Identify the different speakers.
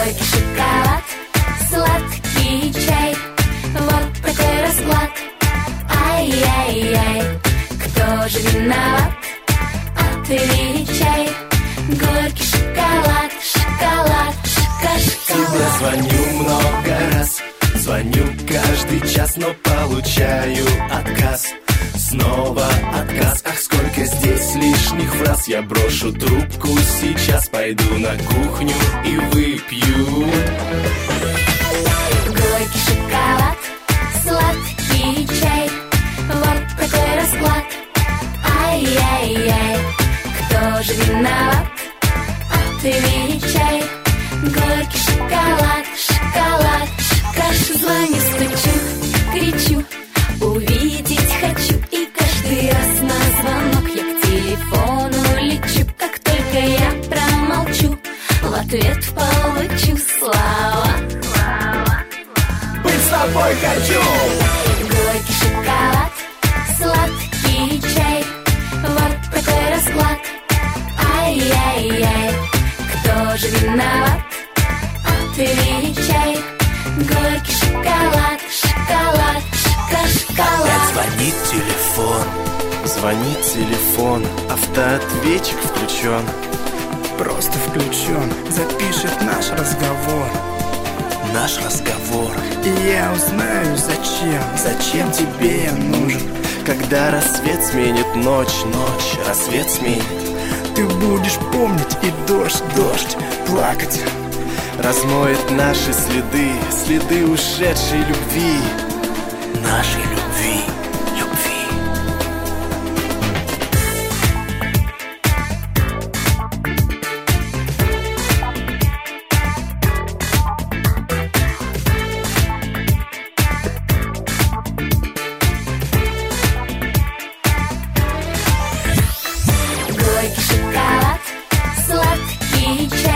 Speaker 1: Горький шоколад, сладкий чай. Вот такой расклад. Ай-яй-яй, кто же виноват? Отвечай. Горький шоколад, шоколад, шоколад.
Speaker 2: Тебе звоню много раз, звоню каждый час, но получаю отказ. Снова отказ, ах, сколько здесь лишних фраз. Я брошу трубку сейчас, пойду на кухню и выпью.
Speaker 1: Горький шоколад, сладкий чай. Вот такой расклад. Ай-яй-яй, кто же виноват? Отвечай. Горький шоколад, шоколад, шоколад. Звоню, стучу, кричу, увидеть хочу. И каждый раз на звонок я к телефону лечу. Как только я промолчу, в ответ получу слова.
Speaker 2: Быть с тобой хочу.
Speaker 1: Горький шоколад, сладкий чай. Вот такой расклад. Ай-яй-яй, кто же виноват? Отвечай. Горький шоколад, шоколад, шоколад.
Speaker 2: Опять звонит телефон, звонит телефон, автоответчик включен.
Speaker 3: Просто включен, запишет наш разговор.
Speaker 2: Наш разговор.
Speaker 3: И я узнаю, зачем тебе я нужен.
Speaker 2: Когда рассвет сменит ночь, ночь, рассвет сменит.
Speaker 3: Ты будешь помнить и дождь, плакать.
Speaker 2: Размоет наши следы, следы ушедшей любви. Нашей любви, любви.
Speaker 1: Горький шоколад, сладкий чай.